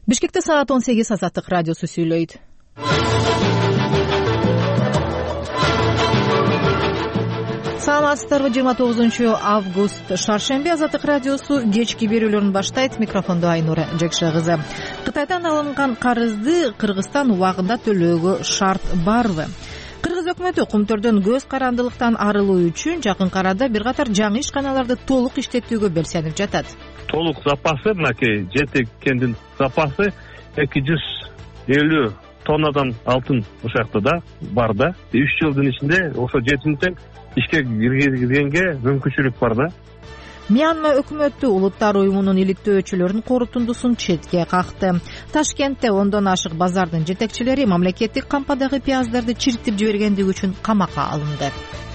Бишкекте саат 18 Азаттык радиосу сүйлөйт. Саламатсыздарбы? 29 август шаршемби Азаттык радиосу кечки берүүлөрүн баштайт. Микрофондо Айнура Жекше кызы. Кытайдан алынган карызды Кыргызстан убагында төлөөгө шарт барбы? Кыргыз өкмөтү Кумтөрдөн көз карандылыктан арылуу үчүн жакын арада бир катар жаңы ишканаларды толук иштетүүгө белсенип жатат. Толук запасы, мынакей жетек кендин запасы 250 тоннадан алтын ушакта да бар да. 3 жылдын ичинде ошо жетинсең ишке киргизгенге мүмкүнчүлүк бар да. Мьянма өкмөтү улуттар уюмунун иликтөөчүлөрүнүн корутундусун четке какты. Ташкентте ондон ашык базардын жетекчилери мамлекеттик кампадагы пияздарды чиртип жибергендиги үчүн камакка алынды.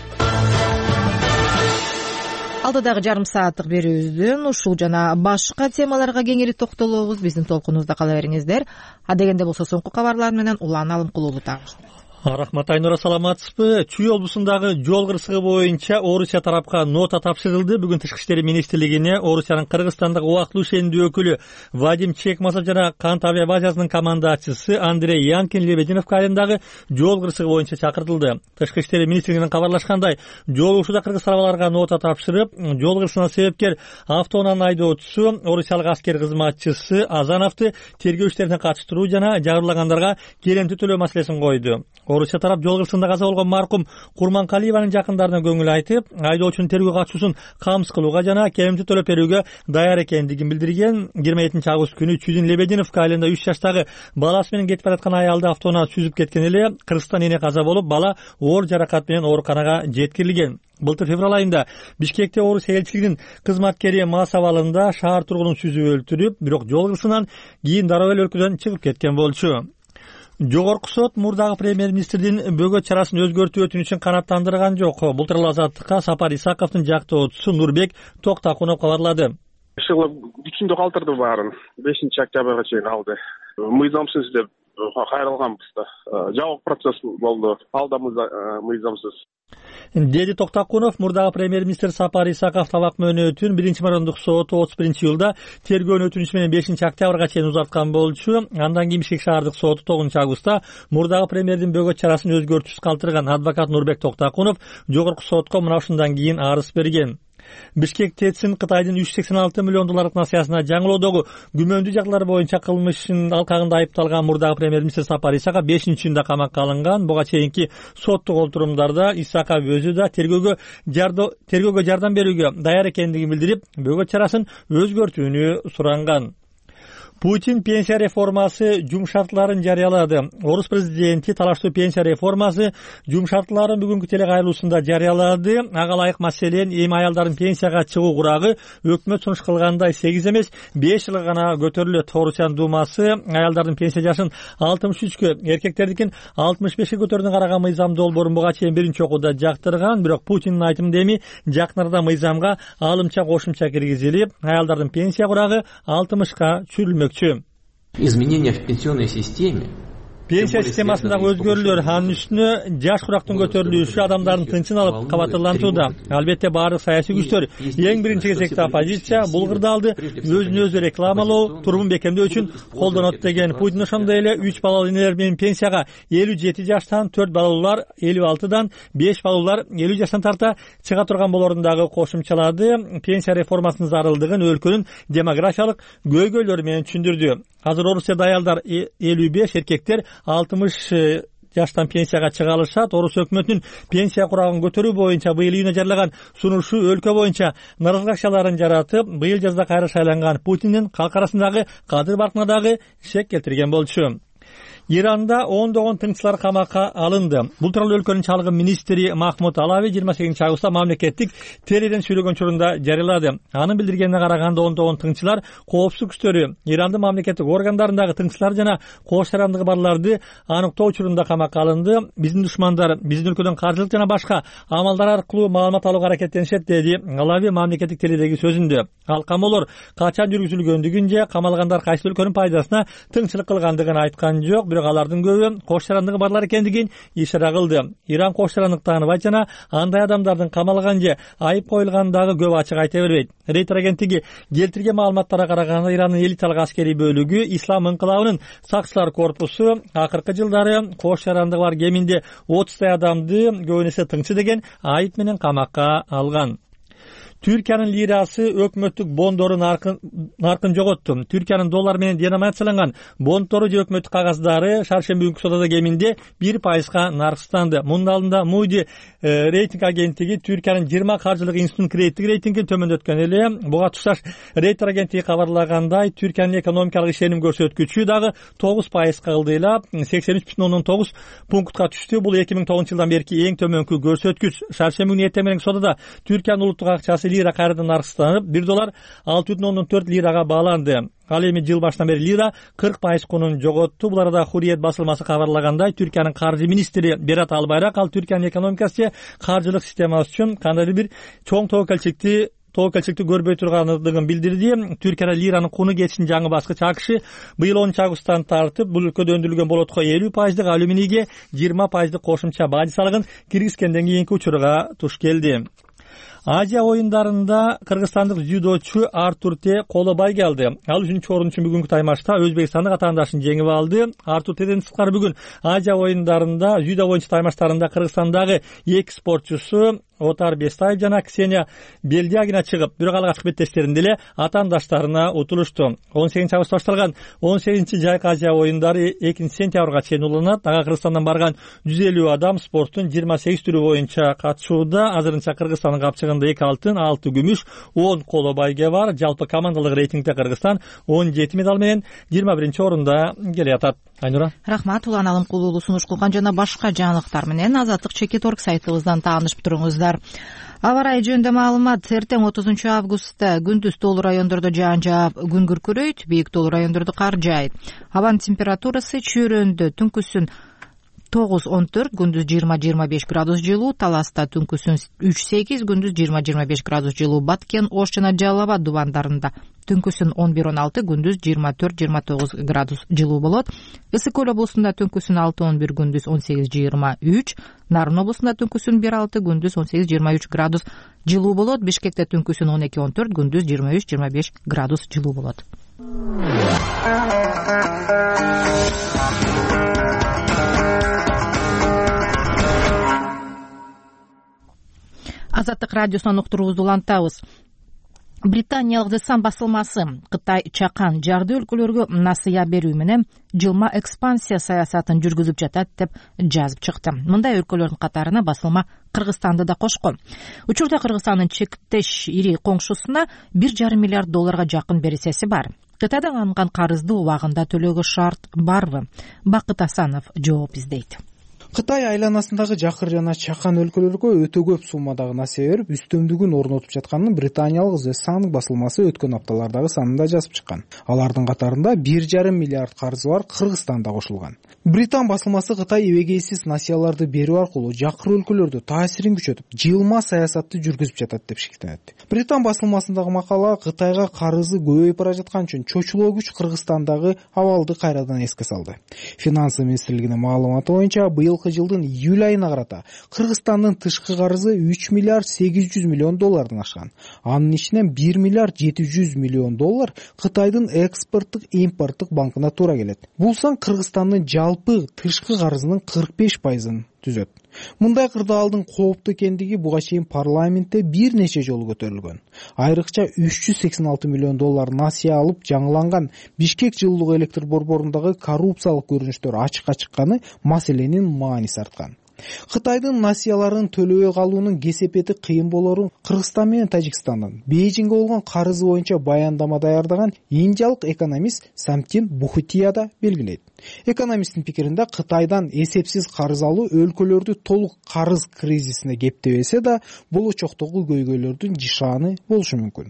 Алдыдагы жарым сааттык берүүбүздөн ушул жана башка темаларга кеңири токтолобуз. Биздин толкунубузда кала бериңиздер. Адегенде болсо соңку кабарлар менен Улан Алымкулуулу тагышат. Рахмат, Айнура, саламатсызбы? Чүй облусундагы жол кырсыгы боюнча Орусия тарапка нота тапшырылды. Бүгүн Тышкы иштер министрлигине Орусиянын Кыргызстандагы убактылуу ишендүү өкүлү Вадим Чекмасов жана Кант авиабазасынын командачысы Андрей Янкин Лебединовка айылындагы жол кырсыгы боюнча чакыртылды. Тышкы иштер министрлигинин кабарлашкандай, жолугушууда кыргыз тарабаларга нота тапшырып, жол кырсыгына себепкер автоунаанын айдоочусу, орусиялык аскер кызматчысы Азановду тергөө иштерине катыштыруу жана жабырлагандарга келемтүү төлөө маселесин койду. Орусия тарап жол кырсыгында каза болгон маркум Курманкалиеванын жакындарына көңүл айтып, айдоочунун тергөө катышуусун камсыз кылууга жана келемтүү төлөп берүүгө даяр экендигин билдирген. 27 август күнү Чүйдүн Лебединовка айылында 3 жаштагы баласы менен кетип бараткан аялды автоунаа сүзүп кеткен эле Кыргызстан эне каза болуп, бала оор жаракат менен ооруканага жеткирилген. Былтыр февраль айында Бишкекте Орусия элчилигинин кызматкери мас абалында шаар тургунун сүзүп өлтүрүп, бирок жол кырсыгынан кийин дароо эле өлкөдөн чыгып кеткен болчу. Жогорку сот мурдагы премьер-министрдин бөгөт чарасын өзгөртүү өтүнүчүн канааттандырган жок. Былтыр Азаттыкка Сапар Исаковдун жактоочусу Нурбек Токтакунов кабарлады. Ишыгы күчүндө калтырды баарын. 5-октябрга чейин алды. Мыйзамсыз деп кайрылганбыз да. Жабык процесс болду. Алда мыйзамсыз. Деди Токтакунов мурдагы премьер-министр Сапар Исаков табак мөөнөтүн 1-мордук соту 31-жылда тергөөнүн өтүнүчү менен 5-октябрга чейин узарткан болчу. Андан кийин Бишкек шаардык соту 9-августта мурдагы премьердин бөгөт чарасын өзгөртүүсүз калтырган адвокат Нурбек Токтакунов жогорку сотко мына ушундан кийин арыз берген. Бишкек ТЭЦин Кытайдын 386 миллион долларлык насыясына жаңылоодогу күмөндүү жагдалар боюнча кылмыштын алкагында айыпталган мурдагы премьер-министр Сапар Исаков 5-июнда камакка алынган. Буга чейинки соттук олтурумдарда Исаков өзү да тергөөгө жардам берүүгө даяр экендигин билдирип, бөгөт чарасын өзгөртүүнү суранган. Путин пенсия реформасы жумшартларын жарыялады. Орус президенти талаштуу пенсия реформасы жумшартларын бүгүнкү телекайрылуусунда жарыялады. Ага ылайык маселен эми аялдардын пенсияга чыгуу курагы өкмөт сунуш кылгандай 8 эмес 5 жылга гана көтөрүлөт. Орусиянын думасы аялдардын пенсия жашын 63кө, эркектердикин 65ке көтөрүүнү караган мыйзам долбоорун буга чейин биринчи окууда жактырган, бирок Путиндин айтымында эми жакын арада мыйзамга алымча кошумча киргизилип, аялдардын пенсия курагы 60ка чүрүлмөк. Изменения в пенсионной системе. Пенсия системасындагы өзгөрүүлөр, анын үстүнө жаш курактын көтөрүлүшү адамдардын тынчын алып кабатырлантууда. Албетте баардык саясий күчтөр, эң биринчи кезекте оппозиция бул кырдаалды өзүн өзү рекламалоо, турмун бекемдөө үчүн колдонот деген. Путин ошондой эле 3 балалуу энелер менен пенсияга 57 жаштан, 4 балалуулар 56дан, 5 балалуулар 50 жаштан тарта чыга турган болорун дагы кошумчалады. Пенсия реформасынын зарылдыгын өлкөнүн демографиялык көйгөйлөрү менен түшүндүрдү. Азыр Орусияда аялдар 55, эркектер 60 жаштан пенсияга чыга алышат. Орус өкмөтүнүн пенсия курагын көтөрүү боюнча быйыл июнда жарылаган сунушу өлкө боюнча наразылык акчаларын жаратып, быйыл жазда кайра шайланган Путиндин калк арасындагы кадыр баркына дагы шек келтирген болчу. Иранда ондогон тыңчылар камакка алынды. Бул тууралуу өлкөнүн чалгы министри Махмуд Алави 28 августта мамлекеттик теледен сүйлөгөн учурунда жарыялады. Анын билдиргенине караганда ондогон тыңчылар коопсуздук күчтөрү Ирандын мамлекеттик органдарындагы тыңчылар жана кош жарандыгы барларды аныктоо учурунда камакка алынды. Биздин душмандар биздин өлкөдөн каржылык жана башка амалдар аркылуу маалымат алууга аракеттенишет, деди Алави мамлекеттик теледеги сөзүндө. Ал камоолор качан жүргүзүлгөндүгүн же камалгандар кайсы өлкөнүн пайдасына тыңчылык кылгандыгын айткан жок. бирок алардын көбү кош жарандыгы барлар экендигин ишара кылды. Иран кош жарандык тааныбайт жана андай адамдардын камалган же айып коюлганын дагы көп ачык айта бербейт. Рейтер агенттиги келтирген маалыматтарга караганда Ирандын элиталык аскерий бөлүгү Ислам инкылабынын сакчылар корпусу акыркы жылдары кош жарандыгы бар кеминде 30 адамды көбүн эсе тыңчы деген айып менен камакка алган. Түркиянын лирасы өкмөттүк бондору наркын жоготту. Түркиянын доллар менен деноминацияланган бондору же өкмөттүк кагаздары шаршемби күнкү содада кеминде 1%га наркстанды. Мунун алдында Moody's рейтинг агенттиги Түркиянын 20 каржылык институтунун кредиттик рейтингин төмөндөткөн эле. Буга тушташ рейтинг агенттиги кабарлагандай, Түркиянын экономикалык ишеним көрсөткүчү дагы 9%га кылдыйлап 83,9 пунктка түштү. Бул 2009 жылдан берки эң төмөнкү көрсөткүч. Шаршемби күнү эртең менен содада Түркиянын улуттук акчасы лира кайрадан наркстанып, $1 6,4 лирага бааланды. Ал эми жыл башынан бери лира 40% кунун жоготту. Бул арада Hurriyet басылмасы кабарлагандай, Түркиянын каржы министри Берат Албайрак ал Түркиянын экономикасы каржылык системасы үчүн кандайдыр бир чоң тоокелчиликти көрбөй тургандыгын билдирди. Түркияда лиранын куну кетишин жаңы баскыч акшы быйыл 10 августтан тартып бул өлкөдө өндүрүлгөн болотко 50%, алюминийге 20% кошумча бажы салыгын киргизгенден кийинки учурга туш келди. Азия оюндарында кыргызстандык дзюдочу Артур Те коло байге алды. Ал 3-чү орун үчүн бүгүнкү таймашта өзбекстандык атаандашын жеңип алды. Артур Теден сырткары бүгүн Азия оюндарында дзюдо боюнча таймаштарында Кыргызстандагы 2 спортчусу Отар Бестаев жана Ксения Белдягина чыгып, бирок алгач беттештеринде эле атаандаштарына утулушту. 18 августта башталган 18 жайкы Азия оюндары 2 сентябрга чейин уланат. Ага Кыргызстандан барган 150 адам спорттун 28 түрү боюнча катышууда. Азырынча Кыргызстандын капчыгында 2 алтын, 6 күмүш, 10 коло байге бар. Жалпы командалык рейтингде Кыргызстан 17 медаль менен 21-орунда келатат. Айнура. Рахмат. Улан Алымкулуу сунуш кылган жана башка жаңылыктар менен Азаттык Чекит.org сайтыбыздан таанышып туруңуздар. Аба ырайы жөнүндө маалымат. Эртең 30 августта күндүз тоолуу райондордо жаан жаап, күн күркүрөйт, бийик тоолуу райондордо кар жаайт. Абанын температурасы чүйрөндө түнкүсүн 9-14, күндүз 20-25 градус жылуу, Таласта түнкүсүн 3-8, күндүз 20-25 градус жылуу, Баткен, Ош жана Жалал Абад дубандарында түнкүсүн 11-16, күндүз 24-29 градус жылуу болот. Ысык көл облусунда түнкүсүн 6-11, күндүз 18-23, Нарын облусунда түнкүсүн 1-6, күндүз 18-23 градус жылуу болот. Бишкекте түнкүсүн 12-14, күндүз 23-25 градус жылуу болот. Азаттык радиосунан уктуруубузду улантабыз. Британиялык The Sun басылмасы Кытай чакан жарды өлкөлөргө насыя берүү менен жылма экспансия саясатын жүргүзүп жатат деп жазып чыкты. Мындай өлкөлөрдүн катарына басылма Кыргызстанды да кошкон. Учурда Кыргызстандын чектеш ири коңшусуна $1,5 миллиард жакын бересеси бар. Кытайдан алынган карызды убагында төлөөгө шарт барбы? Бакыт Асанов жооп издейт. Кытай айланасындагы жакыр жана чакан өлкөлөргө өтө көп суммадагы насыя берип, үстөмдүгүн орнотуп жатканын британиялык The Sun басылмасы өткөн апталардагы санында жазып чыккан. Алардын катарында $1,5 миллиард карызы бар Кыргызстан да кошулган. Британ басылмасы Кытай эбегейсиз насыяларды берүү аркылуу жакыр өлкөлөрдө таасирин күчөтүп, жылма саясатты жүргүзүп жатат деп шектенет. Британ басылмасындагы макала Кытайга карызы көбөйүп бара жаткан үчүн чочулоо күч Кыргызстандагы абалды кайрадан эске салды. Финансы министрлигинин маалыматы боюнча быйылкы жылдын июль айына карата Кыргызстандын тышкы карызы $3,8 миллиард ашкан. Анын ичинен $1,7 миллиард Кытайдын экспорттук импорттук банкына туура келет. Бул сан Кыргызстандын жалпы тышкы карызынын 45%-ын түзөт. Мындай кырдаалдын кооптуу экендиги буга чейин парламентте бир нече жолу көтөрүлгөн. Айрыкча $386 миллион насыя алып жаңыланган Бишкек жылуулук электр борборундагы коррупциялык көрүнүштөр ачыкка чыкканы маселенин мааниси арткан. Кытайдын насыяларын төлөбөй калуунун кесепети кыйын болорун Кыргызстан менен Тажикстандын Бейжиңге болгон карызы боюнча баяндама даярдаган индиялык экономист Самтин Бухутия да белгилейт. Экономисттин пикиринде Кытайдан эсепсиз карыз алуу өлкөлөрдү толук карыз кризисине кептебесе да, болочоктогу көйгөйлөрдүн жишааны болушу мүмкүн.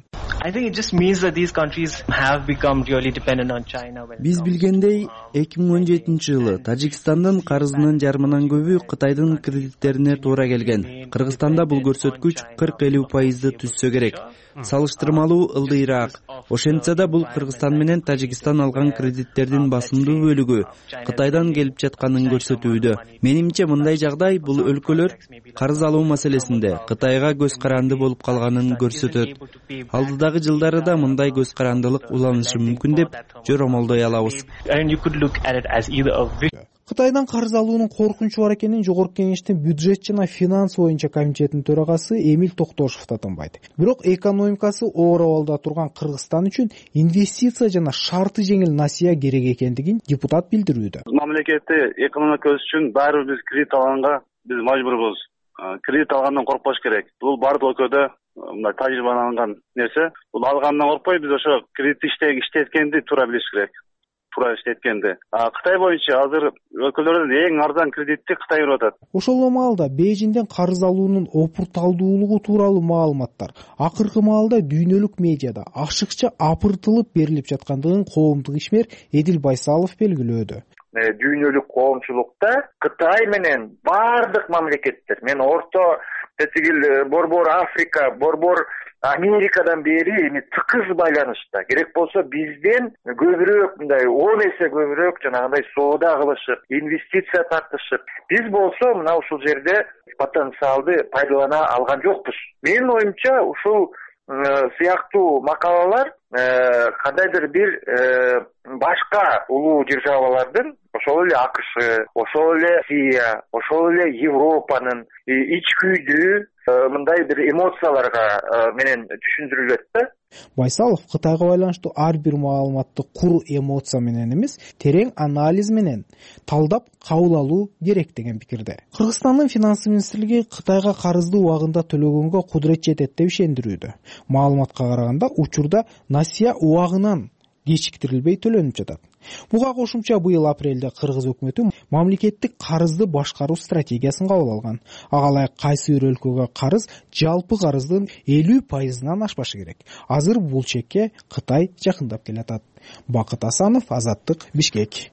Биз билгендей, 2017 жылы Тажикстандын карызынын жарымынан көбү Кытайдын кредиттерине туура келген. Кыргызстанда бул көрсөткүч 40-50%-ды түзсө керек. Салыштырмалуу ылдыйраак. Ошентсе да бул Кыргызстан менен Тажикстан алган кредиттердин басымдуу бөлүгү. көбүгү Кытайдан келип жатканын көрсөтүүдө. Менимче мындай жагдай бул өлкөлөр карыз алуу маселесинде Кытайга көз каранды болуп калганын көрсөтөт. Алдыдагы жылдары да мындай көз карандылык уланышы мүмкүн деп жоромолдой алабыз. Кытайдан карыз алуунун коркунучу бар экенин Жогорку Кеңештин бюджет жана финанс боюнча комитетинин төрагасы Эмиль Токтошев да тынбайт. Бирок экономикасы оор абалда турган Кыргызстан үчүн инвестиция жана шарты жеңил насыя керек экендигин депутат билдирүүдө. Мамлекетти экономика өсүш үчүн баары биз кредит алганга биз мажбурбуз. Кредит алгандан коркпош керек. Бул бардык өлкөдө мындай тажрыйбаланган нерсе. Бул алгандан коркпой биз ошо кредит иштеткенди туура билиш керек. Кытай боюнча азыр өлкөлөрдөн эң арзан кредитти Кытай берип атат. Ошол маалда Бейжиңден карыз алуунун опурталдуулугу тууралуу маалыматтар акыркы маалда дүйнөлүк медиада ашыкча апыртылып берилип жаткандыгын коомдук ишмер Эдил Байсалов белгилөөдө. Дүйнөлүк коомчулукта Кытай менен бардык мамлекеттер, мен орто тетигил борбор Африка, борбор Америкадан бери эми тыкыз байланышта. Керек болсо бизден көбүрөөк, мындай 10 эсе көбүрөөк жанагындай соода кылышып, инвестиция тартышып. Биз болсо мына ушул жерде потенциалды пайдалана алган жокпуз. Менин оюмча ушул сыяктуу макалалар кандайдыр бир башка улуу державалардын, ошол эле АКШ, ошол эле Россия, ошол эле Европанын ичкүйдүү мындай бир эмоцияларга менен түшүндүрүлөт да. Байсалов Кытайга байланыштуу ар бир маалыматты куру эмоция менен эмес, терең анализ менен талдап кабыл алуу керек деген пикирде. Кыргызстандын финанс министрлиги Кытайга карызды убагында төлөгөнгө кудурет жетет деп ишендирүүдө. Маалыматка караганда учурда насыя убагынан кечиктирилбей төлөнүп жатат. Буга кошумча быйыл апрелде Кыргыз өкмөтү мамлекеттик карызды башкаруу стратегиясын кабыл алган. Ага ылайык кайсы бир өлкөгө карыз жалпы карыздын 50%-дан ашпашы керек. Азыр бул чекке Кытай жакындап келатат. Бакыт Асанов, Азаттык, Бишкек.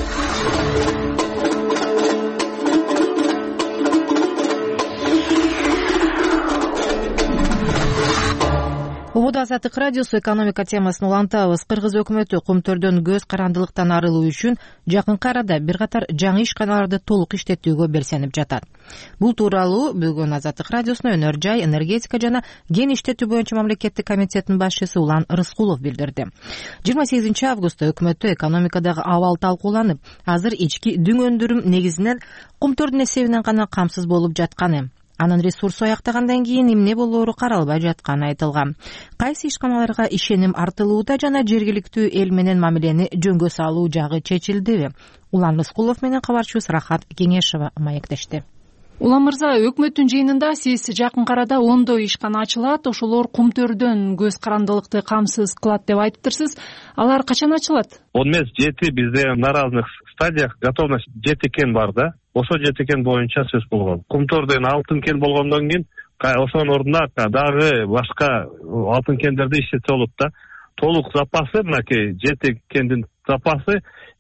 Убуда Азаттык радиосу экономика темасын улантабыз. Кыргыз өкмөтү кумтөрдөн көз карандылыктан арылуу үчүн жакынкы арада бир катар жаңы ишканаларды толук иштетүүгө белсенип жатат. Бул тууралуу бүгүн Азаттык радиосуна Өнөр жай, энергетика жана кен иштетүү боюнча мамлекеттик комитеттин башчысы Улан Рыскулов билдирди. 28 августта өкмөттө экономикадагы абал талкууланып, азыр ички дүң өндүрүм негизинен кумтөрдүн эсебинен гана камсыз болуп жатканы, анын ресурсу аяктагандан кийин эмне болоору каралбай жатканы айтылган. Кайсы ишканаларга ишеним артылууда жана жергиликтүү эл менен мамилени жөнгө салуу жагы чечилдиби? Улан Рыскулов менен кабарчыбыз Рахат Кеңешова маектешти. Улан мырза, өкмөттүн жыйынында сиз жакынкы арада ондой ишкана ачылат, ошолор кумтөрдөн көз карандылыкты камсыз кылат деп айтыптырсыз. Алар качан ачылат? 7 бизде на разных стадиях готовность жети кен бар да. Ошо жети кен боюнча сөз болгон. Кумтөрдөн алтын кен болгондон кийин ошонун ордуна дагы башка алтын кендерди иштетсе болот да. Толук запасы мынакей жети кендин запасы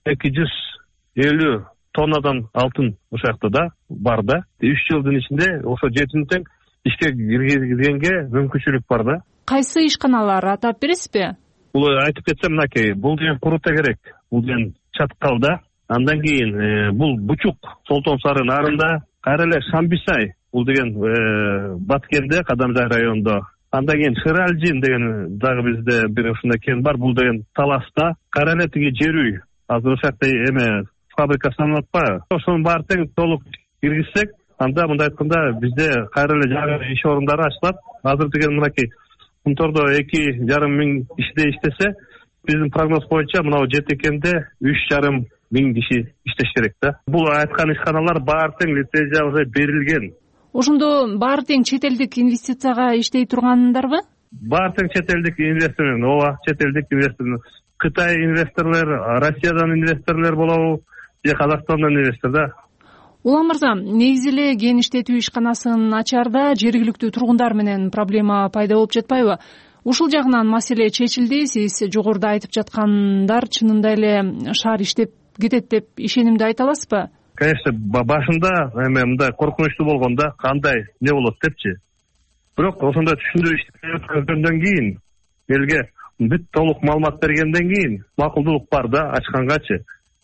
250 тоннадан алтын ошол жакта да бар да. 3 жылдын ичинде ошо жетини тең ишке киргизгенге мүмкүнчүлүк бар да. Кайсы ишканалар атап бересизби? Бул айтып кетсем мынакей, бул деген Курута керек, бул деген Чаткалда, андан кийин бул Бучук, Солтон Сары нарында, кайра эле Шамбисай, бул деген Баткенде, Кадамжай районунда. Андан кийин Шыралжин деген дагы бизде бир ушундай кен бар, бул деген Таласта, кайра эле тиги Жерүй, азыр ошол жакта эме фабрика саналат атпайбы? Ошонун баары тең толук киргизсек, анда мындай айтканда бизде кайра эле жаңы иш орундары ачылат. Азыр деген мынакей Кумтөрдө 2,5 миң кишиде иштесе, биздин прогноз боюнча мынау жети кенде 3,5 миң киши иштеш керек да. Бул айткан ишканалар баары тең лицензия уже берилген. Ошондо баары тең чет элдик инвестицияга иштей тургандарбы? Баары тең чет элдик инвестор, ооба, чет элдик инвестор. Кытай инвесторлор, Россиядан инвесторлор болобу, же Казакстандан инвестор да. Улан мырза, негизи эле кен иштетүү ишканасын ачаарда жергиликтүү тургундар менен проблема пайда болуп жатпайбы? Ушул жагынан маселе чечилди. Сиз жогоруда айтып жаткандар чынында эле шаар иштеп кетет деп ишенимди айта аласызбы? Конечно, башында эме мындай коркунучтуу болгондо кандай не болот депчи. Бирок ошондой түшүндүрүү иштегөндөн кийин элге бүт толук маалымат бергенден кийин макулдуулук бар да ачкангачы.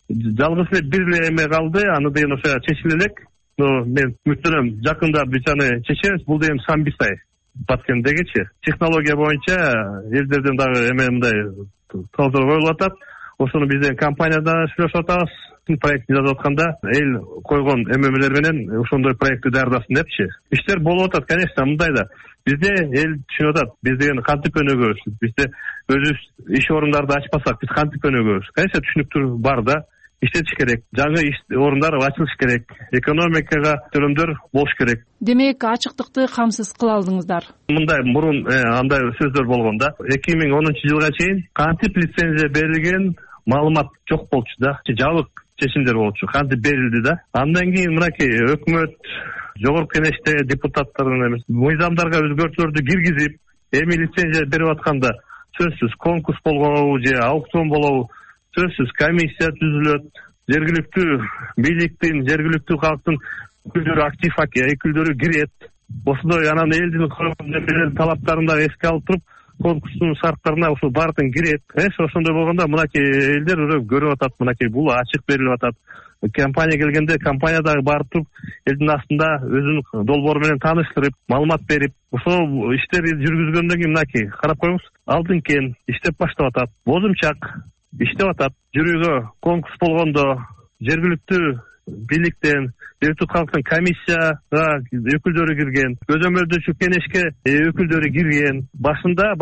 жалгыз эле бир эле эме калды, аны деген ошо чечиле элек. Мен үмүттөнөм, жакында биз аны чечебиз. Бул деген самбисай баткендегичи технология боюнча элдерден дагы эме мындай талаптар коюлуп атат. Ошону бизден компанияда сүйлөшүп атабыз. Проектти жазып атканда эл койгон эмелер менен ошондой проектти даярдасын депчи. Иштер болуп атат, конечно, мындай да. Бизде эл түшүнүп атат, биз деген кантип өнүгөбүз. Бизде өзүбүз иш орундарды ачпасак, биз кантип өнүгөбүз. Конечно, түшүнүктүү бар да. Иштетиш керек, жаңы иш орундар ачылыш керек, экономикага төлөмдөр болуш керек. Демек, ачыктыкты камсыз кыла алдыңыздар. Мындай мурун андай сөздөр болгон да. 2010-жылга чейин кантип лицензия берилген маалымат жок болчу да. Жабык чечимдер болчу, кантип берилди да. Андан кийин мынакей өкмөт, жогорку кеңештеги депутаттардын мыйзамдарга өзгөртүүлөрдү киргизип, эми лицензия берип атканда сөзсүз конкурс болгонобу же аукцион болобу, сөзсүз комиссия түзүлөт. Жергиликтүү бийликтин, жергиликтүү калктын өкүлдөрү, актив өкүлдөрү кирет. Ошондой анан элдин талаптарын да эске алып туруп, конкурстун шарттарына ошол баардыгын кирет. Ошондой болгондо мынакей элдер уже көрүп атат, мынакей бул ачык берилип атат. Компания келгенде компания дагы барып туруп, элдин астында өзүнүн долбоору менен тааныштырып, маалымат берип, ошол иштерди жүргүзгөндөн кийин мынакей карап коюңуз, алдыңкен иштеп баштап атат. Бозумчак иштеп атат. Жүрүүгө конкурс болгондо жергиликтүү бийликтен, жергиликтүү калктын комиссияга өкүлдөрү кирген, көзөмөлдөөчү кеңешке өкүлдөрү кирген. Башында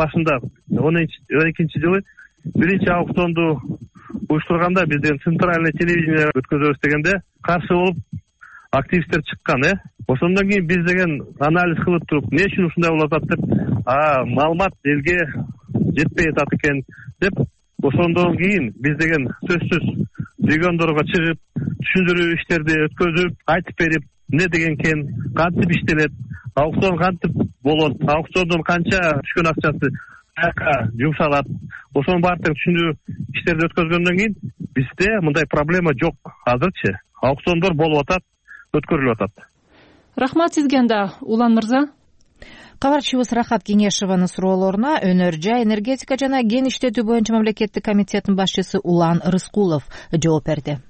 12-жылы биринчи аукционду уюштурганда бизден центральный телевидение өткөзөбүз дегенде каршы болуп активисттер чыккан. Ошондон кийин биз деген анализ кылып туруп, эмне үчүн ушундай болуп атат деп, маалымат элге жетпей атат экен деп, ошондон кийин биз деген сөзсүз региондорго чыгып, түшүндүрүү иштерди өткөзүп, айтып берип, эмне деген экен, кантип иштелет, аукцион кантип болот, аукциондон канча түшкөн акчасы каяка жумшалат. Ошонун баардыгын түшүндүрүү иштерди өткөзгөндөн кийин бизде мындай проблема жок. Азырчы аукциондор болуп атат, өткөрүлүп атат. Рахмат сизге анда, Улан мырза. Кабарчыбыз Рахат Кеңешованын суроолоруна Өнөр жай, энергетика жана кен иштетүү боюнча мамлекеттик комитеттин башчысы Улан Рыскулов жооп берди.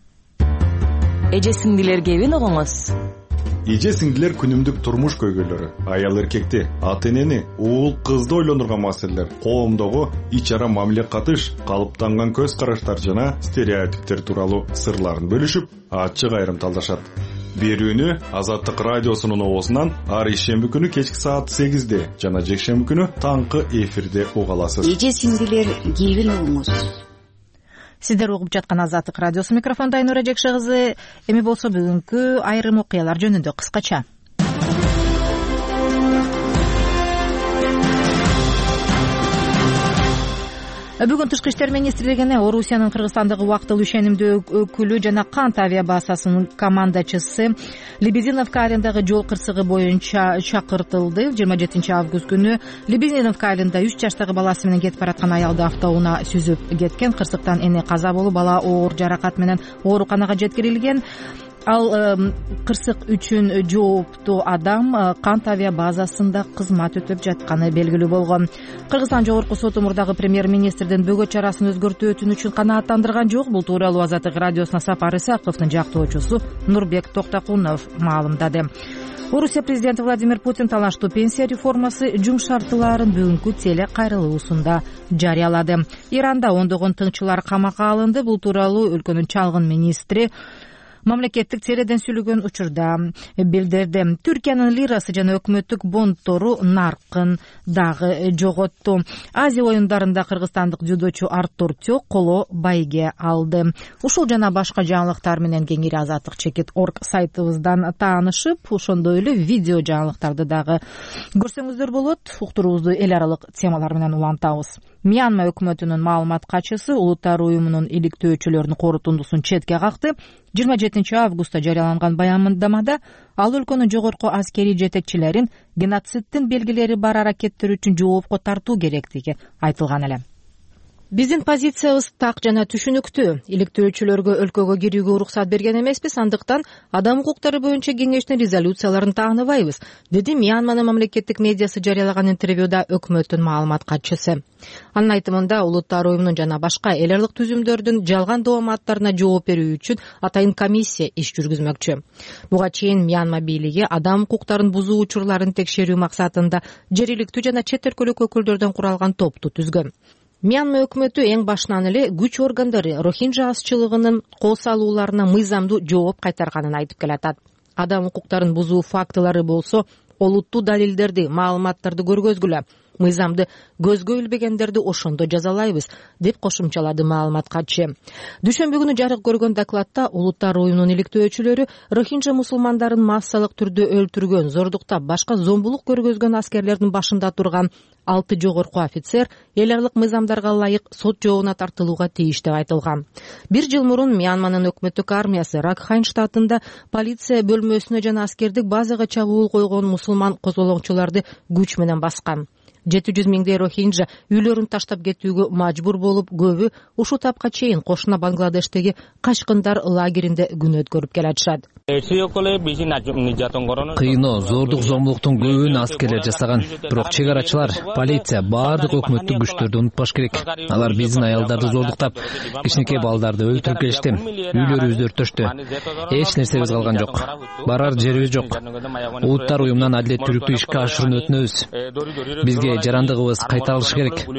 Эже сиңдилерге эбин огоңуз. Эже сиңдилер күнүмдүк турмуш көйгөйлөрү, аял эркекти, ата энени, уул кызды ойлондурган маселелер, коомдогу ич ара мамиле катыш, калыптанган көз караштар жана стереотиптер тууралуу сырларын бөлүшүп, ачык айрым талдашат. Берүүнү Азаттык радиосунун оозунан ар ишемби күнү кечки саат 8-де жана жекшемби күнү таңкы эфирде уга аласыз. Эже сиңдилер кебин угуңуз. Сиздер угуп жаткан Азаттык радиосу, микрофондо Айнура Жекше кызы. Эми болсо бүгүнкү айрым окуялар жөнүндө кыскача. Бүгүн Тышкы иштер министрлигине Орусиянын Кыргызстандагы убактылуу ишенимдүү өкүлү жана Кант авиабазасынын командачысы Лебединовка айылындагы жол кырсыгы боюнча чакыртылды. 27 август күнү Лебединовка айылында 3 жаштагы баласы менен кетип бараткан аялды автоунаа сүзүп кеткен. Кырсыктан эне каза болуп, бала оор жаракат менен ооруканага жеткирилген. Ал кырсык үчүн жооптуу адам Кант авиабазасында кызмат өтөп жатканы белгилүү болгон. Кыргызстан Жогорку соту мурдагы премьер-министрдин бөгөт чарасын өзгөртүү өтүнүчүн канааттандырган жок. Бул тууралуу Азаттык радиосуна Сапар Исаковдун жактоочусу Нурбек Токтокунов маалымдады. Орусия президенти Владимир Путин талаштуу пенсия реформасы жумшартууларын бүгүнкү теле кайрылуусунда жарыялады. Иранда ондогон тыңчылар камакка алынды. Бул тууралуу өлкөнүн чалгын министри мамлекеттик теледен сүйлөгөн учурда билдирди. Түркиянын лирасы жана өкмөттүк бондтору наркын дагы жоготту. Азия оюндарында кыргызстандык дзюдочу Артур Тёк коло байге алды. Ушул жана башка жаңылыктар менен кеңири Азаттык.org сайтыбыздан таанышып, ошондой эле видео жаңылыктарды дагы көрсөңүздөр болот. Уктуруубузду эл аралык темалар менен улантабыз. Мьянма өкмөтүнүн маалымат катчысы Улуттар уюмунун иликтөөчүлөрүнүн корутундусун четке какты. 27 августта жарыяланган баяндамада ал өлкөнүн жогорку аскерий жетекчилерин геноциддин белгилери бар аракеттер үчүн жоопко тартуу керектиги айтылган эле. Биздин позициябыз так жана түшүнүктүү. Иликтөөчүлөргө өлкөгө кирүүгө уруксат берген эмеспиз, андыктан адам укуктары боюнча кеңештин резолюцияларын тааныбайбыз, деди Мьянманын мамлекеттик медиасы жарыялаган интервьюда өкмөттүн маалымат катчысы. Анын айтымында Улуттар уюмунун жана башка эл аралык түзүмдөрдүн жалган дооматтарына жооп берүү үчүн атайын комиссия иш жүргүзмөкчү. Буга чейин Мьянма бийлиги адам укуктарын бузуу учурларын текшерүү максатында жергиликтүү жана чет өлкөлүк өкүлдөрдөн куралган топту түзгөн. Мьянма өкмөтү эң башынан эле күч органдары Рохинджа азчылыгынын кол салууларына мыйзамдуу жооп кайтарганын айтып келатат. Адам укуктарын бузуу фактылары болсо олуттуу далилдерди, маалыматтарды көргөзгүлө. Мыйзамды көзгө илбегендерди ошондо жазалайбыз, деп кошумчалады маалымат катчы. Дүйшөмбү күнү жарык көргөн докладта Улуттар уюмунун иликтөөчүлөрү Рохинджа мусулмандарын массалык түрдө өлтүргөн, зордуктап, башка зомбулук көргөзгөн аскерлердин башында турган 6 жогорку офицер эл аралык мыйзамдарга ылайык сот жообуна тартылууга тийиш деп айтылган. 1 жыл мурун Мьянманын өкмөттүк армиясы Ракхайн штатында полиция бөлмөсүнө жана аскердик базага чабуул койгон мусулман козголоңчуларды күч менен баскан. 700 миңдей Рохинджа үйлөрүн таштап кетүүгө мажбур болуп, көбү ушул тапка чейин кошуна Бангладештеги качкындар лагеринде күн өткөрүп келатышат. Кыйноо, зордук, зомбулуктун көбүн аскерлер жасаган. Бирок чек арачылар, полиция баардык өкмөттүк күчтөрдү унутпаш керек. Алар биздин аялдарды зордуктап, кичинекей балдарды өлтүрүп келишти. Үйлөрүбүздү өрттөштү. Эч нерсебиз калган жок. Барар жерибиз жок. Улуттар уюмунан адилеттүүлүктү ишке ашырууну өтүнөбүз. Бизге жарандыгыбыз кайтарылышы керек.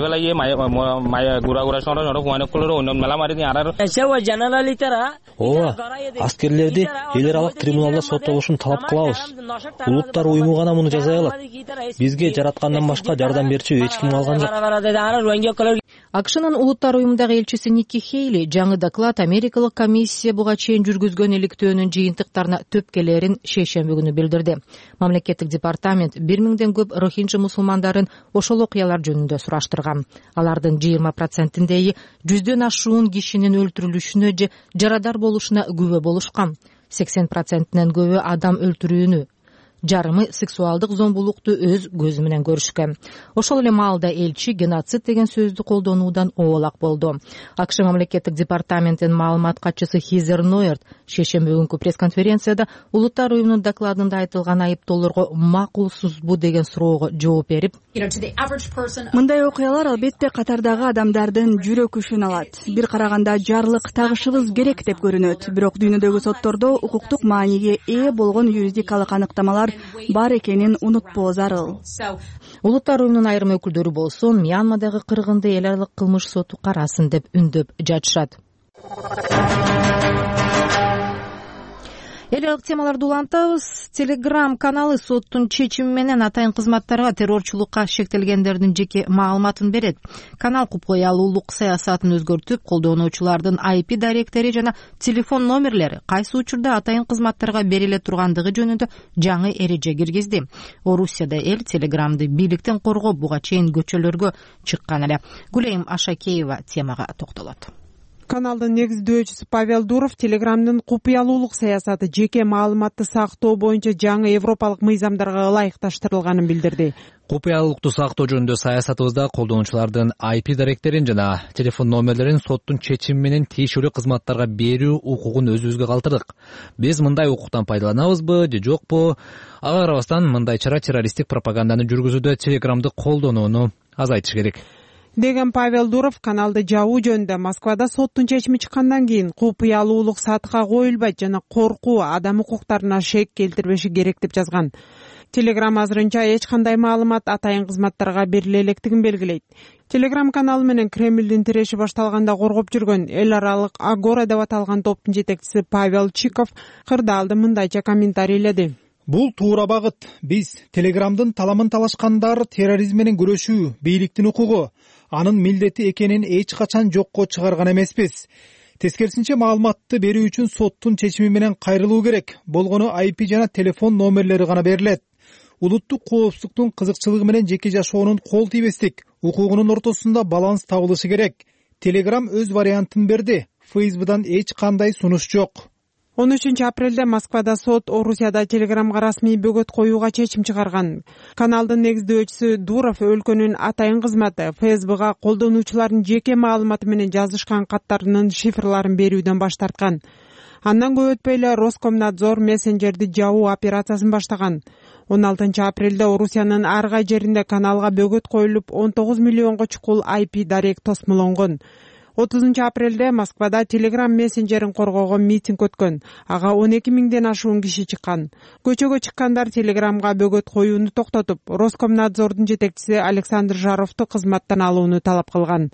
Ооба, аскерлерди эл аралык трибуналда соттолушун талап кылабыз. Улуттар уюму гана муну жаза алат. Бизге жараткандан башка жардам берчү эч ким калган жок. АКШнын Улуттар уюмундагы элчиси Никки Хейли жаңы доклад Америкалык комиссия буга чейин жүргүзгөн иликтөөнүн жыйынтыктарына төпкелерин шейшемби күнү билдирди. Мамлекеттик департамент 1000ден көп Рохинджа мусулмандарын ошол окуялар жөнүндө сураштырган. Алардын 20%-индеги 100дөн ашуун кишинин өлтүрүлүшүнө же жарадар болушуна күбө болушкан. 80%-нен көбү адам өлтүрүүнү, жарымы сексуалдык зомбулукту өз көзү менен көрүшкөн. Ошол эле маалда элчи геноцид деген сөздү колдонуудан оолак болду. АКШ мамлекеттик департаментинин маалымат катчысы Хизер Нойерт шейшемби күнкү пресс-конференцияда Улуттар уюмунун докладында айтылган айыптоолорго макулсузбу деген суроого жооп берип, мындай окуялар албетте катардагы адамдардын жүрөк-күшүн алат. Бир караганда жарлык тагышыбыз керек деп көрүнөт. Бирок дүйнөдөгү соттордо укуктук мааниге ээ болгон юридикалык аныктамалар бар экенин унутпоо зарыл. Улуттар уюмунун айрым өкүлдөрү болсо Мьянмадагы кыргынды эл аралык кылмыш соту карасын деп үндөп жатышат. Эл аралык темаларды улантабыз. Telegram каналы соттун чечими менен атайын кызматтарга террорчулукка шектелгендердин жеке маалыматын берет. Канал купкой алуулук саясатын өзгөртүп, колдонуучулардын IP даректери жана телефон номерлери кайсы учурда атайын кызматтарга бериле тургандыгы жөнүндө жаңы эреже киргизди. Орусияда эл Telegram'ды бийликтен коргоп, буга чейин көчөлөргө чыккан эле. Гулейм Ашакеева темага токтолот. Каналдын негиздөөчүсү Павел Дуров Telegram'дын купуялуулук саясаты жеке маалыматты сактоо боюнча жаңы европалык мыйзамдарга ылайыкташтырылганын билдирди. Купуялуулукту сактоо жөнүндө саясатыбызда колдонуучулардын IP даректерин жана телефон номерлерин соттун чечими менен тиешелүү кызматтарга берүү укугун өзүбүзгө калтырдык. Биз мындай укуктан пайдаланабызбы же жокпу? Ага карабастан мындай чара террористтик пропаганданы жүргүзүүдө Telegram'ды колдонууну азайтыш керек деген Павел Дуров каналды жабуу жөнүндө Москвада соттун чечими чыккандан кийин купуялуулук сатка коюлбайт жана коркуу адам укуктарына шек келтирбеши керек деп жазган. Telegram азырынча эч кандай маалымат атайын кызматтарга бериле электигин белгилейт. Telegram каналы менен Кремлдин тиреши башталганда коргоп жүргөн эл аралык Агора деп аталган топтун жетекчиси Павел Чиков кырдаалды мындайча комментарийледи. Бул туура багыт. Биз Telegram'дын таламын талашкандар терроризм менен күрөшүү бийликтин укугу, анын милдети экенин эч качан жокко чыгарган эмеспиз. Тескерисинче маалыматты берүү үчүн соттун чечими менен кайрылуу керек. Болгону IP жана телефон номерлери гана берилет. Улуттук коопсуздуктун кызыкчылыгы менен жеке жашоонун кол тийбестик укугунун ортосунда баланс табылышы керек. Telegram өз вариантын берди. Facebook'дан эч кандай сунуш жок. 13 апрелде Москвада сот Орусияда Телеграмга расмий бөгөт коюуга чечим чыгарган. Каналдын негиздөөчүсү Дуров өлкөнүн атайын кызматы ФСБга колдонуучулардын жеке маалыматы менен жазышкан каттарынын шифрларын берүүдөн баш тарткан. Андан көп өтпөй эле Роскомнадзор мессенджерди жабуу операциясын баштаган. 16 апрелде Орусиянын ар кай жеринде каналга бөгөт коюлуп 19 миллионго чукул IP дарек тосмолонгон. 30 апрелде Москвада Telegram мессенджерин коргоого митинг өткөн. Ага 12 миңден ашуун киши чыккан. Көчөгө чыккандар Telegramга бөгөт коюуну токтотуп, Роскомнадзордун жетекчиси Александр Жаровду кызматтан алууну талап кылган.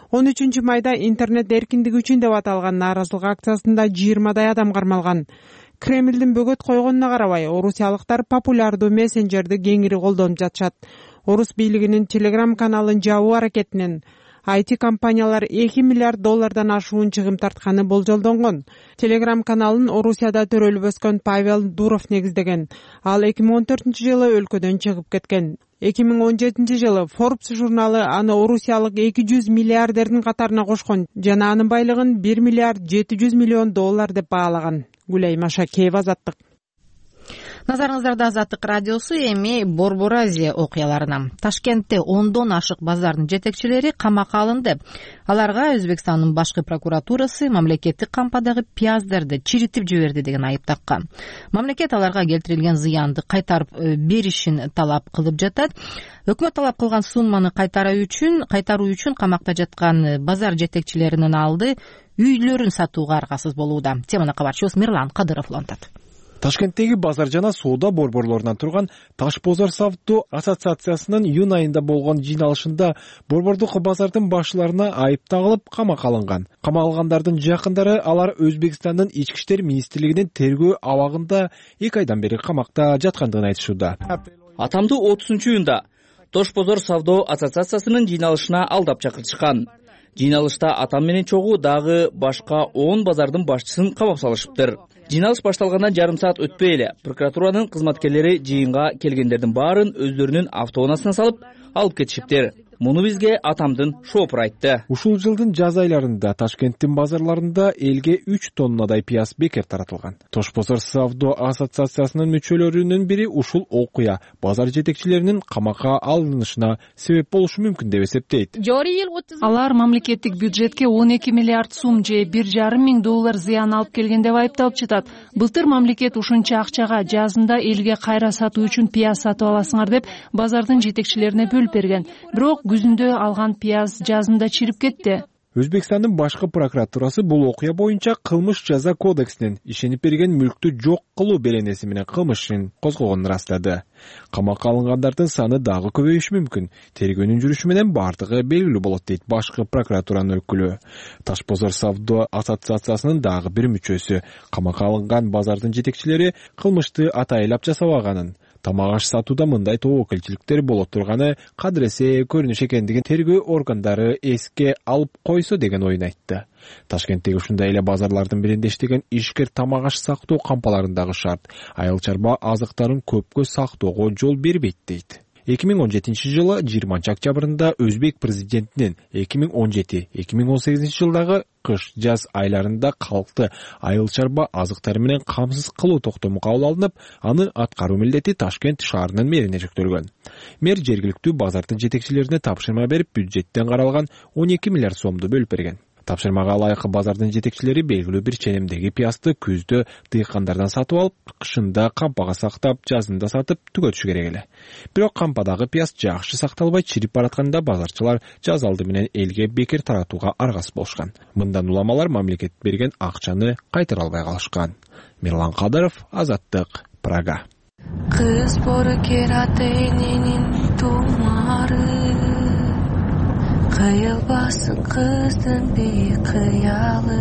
13 майда интернет эркиндиги үчүн деп аталган нааразылык акциясында 20дай адам кармалган. Кремлдин бөгөт койгонуна карабай, орусиялыктар популярдуу мессенджерди кеңири колдонуп жатышат. Орус бийлигинин Telegram каналын жабуу аракетинен IT компаниялар $2 миллиард ашуун чыгым тартканы болжолдонгон. Telegram каналын Орусияда төрөлүп өскөн Павел Дуров негиздеген. Ал 2014-жылы өлкөдөн чыгып кеткен. 2017 жылы Forbes журналы аны орусиялык 200 миллиардердин катарына кошкон жана анын байлыгын $1 миллиард 700 миллион деп баалаган. Гүлей Машакеева, Азаттык. Назарыңыздарда Азаттык радиосу. Эми Борбор Азия окуяларына. Ташкентте 10дон ашык базардын жетекчилери камакка алынды. Аларга Өзбекстандын башкы прокуратурасы мамлекеттик кампадагы пияздарды чиритип жиберди деген айып таккан. Мамлекет аларга келтирилген зыянды кайтарып беришин талап кылып жатат. Өкмөт талап кылган сумманы кайтаруу үчүн камакта жаткан базар жетекчилеринин алды үйлөрүн сатууга аргасыз болууда. Теманы кабарчыбыз Мирлан Кадыров улантат. Ташкенттеги базар жана соода борборлорунан турган Таш бозор савдо ассоциациясынын июнь айында болгон жыйналышында борбордук базардын башчыларына айып тагылып камакка алынган. Камалгандардын жакындары алар Өзбекстандын ички иштер министрлигинин тергөө абагында 2 айдан бери камакта жаткандыгын айтышууда. Атамды 30-июнда Таш бозор савдо ассоциациясынын жыйналышына алдап чакыртышкан. Жыйналышта атам менен чогуу дагы башка 10 базардын башчысын камап салышыптыр. Жыйналыш башталгандан жарым саат өтпөй эле прокуратуранын кызматкерлери жыйынга келгендердин баарын өздөрүнүн автоунаасына салып алып кетишиптир. Муну бизге атамдын шоопур айтты. Ушул жылдын жаз айларында Ташкенттин базарларында элге 3 тоннадай пияз бекер таратылган. Тош бозор савдо ассоциациясынын мүчөлөрүнүн бири ушул окуя базар жетекчилеринин камакка алынышына себеп болушу мүмкүн деп эсептейт. Алар мамлекеттик бюджетке 12 миллиард сум же $1,5 миң зыян алып келген деп айыпталып жатат. Былтыр мамлекет ушунча акчага жазында элге кайра сатуу үчүн пияз сатып аласыңар деп базардын жетекчилерине бөлүп берген. Бирок күзүндө алган пияз жазында чирип кетти. Өзбекстандын башкы прокуратурасы бул окуя боюнча кылмыш жаза кодексинин ишенип берген мүлктү жок кылуу беренеси менен кылмыш ишин козгогонун ырастады. Камакка алынгандардын саны дагы көбөйүшү мүмкүн. Тергөөнүн жүрүшү менен бардыгы белгилүү болот дейт башкы прокуратуранын өкүлү. Таш бозор савдо ассоциациясынын дагы бир мүчөсү камакка алынган базардын жетекчилери кылмышты атайылап жасабаганын, тамак аш сатууда мындай тобокелчиликтер боло турганы кадыресе көрүнүш экендигин тергөө органдары эске алып койсо деген оюн айтты. Ташкенттеги ушундай эле базарлардын биринде иштеген ишкер тамак аш сактоо кампаларындагы шарт айыл чарба азыктарын көпкө сактоого жол бербейт дейт. 2017 жылы 20 октябрында Өзбек президентинин 2017-2018 жылдагы кыш-жаз айларында калкты айыл чарба азыктары менен камсыз кылуу токтому кабыл алынып, аны аткаруу милдети Ташкент шаарынын мэрине жүктөлгөн. Мэр жергиликтүү базардын жетекчилерине тапшырма берип, бюджеттен каралган 12 миллиард сомду бөлүп берген. Тапшырмага ылайык базардын жетекчилери белгилүү бир ченемдеги пиязды күздө дыйкандардан сатып алып, кышында кампага сактап, жазында сатып түгөтүшү керек эле. Бирок кампадагы пияз жакшы сакталбай чирип баратканда базарчылар жаз алды менен элге бекер таратууга аргасыз болушкан. Мындан уламалар мамлекет берген акчаны кайтара албай калышкан. Мирлан Кадыров, Азаттык, Прага. Кыз боркератенин тумары кыйылбасын кыздын бейкыялы.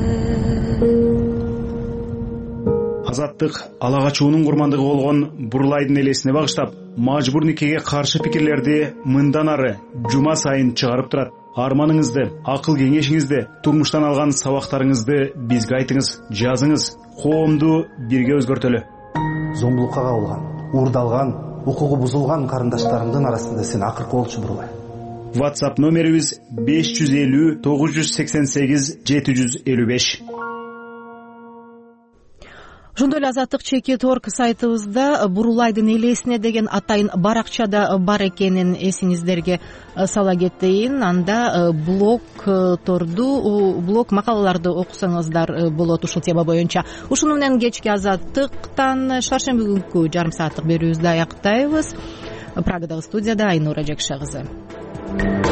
Азаттык ала качуунун курмандыгы болгон Бурлайдын элесине багыштап, мажбур никеге каршы пикирлерди мындан ары жума сайын чыгарып турат. Арманыңызды, акыл кеңешиңизди, турмуштан алган сабактарыңызды бизге айтыңыз, жазыңыз. Коомду бирге өзгөртөлү. Зомбулукка кабылган, уурдалган, укугу бузулган карындаштарымдын арасында сен акыркы болчу Бурлай. WhatsApp номерибиз 550 988 755. ошондой эле азаттык чекит орг сайтыбызда бурулайдын элесине деген атайын баракча да бар экенин эсиңиздерге сала кетейин. Анда блог макалаларды окусаңыздар болот ушул тема боюнча. Ушуну менен кечки азаттыктан шаршемби күнкү жарым сааттык берүүбүздү аяктайбыз. Прагадагы студияда Айнура Жекше кызы.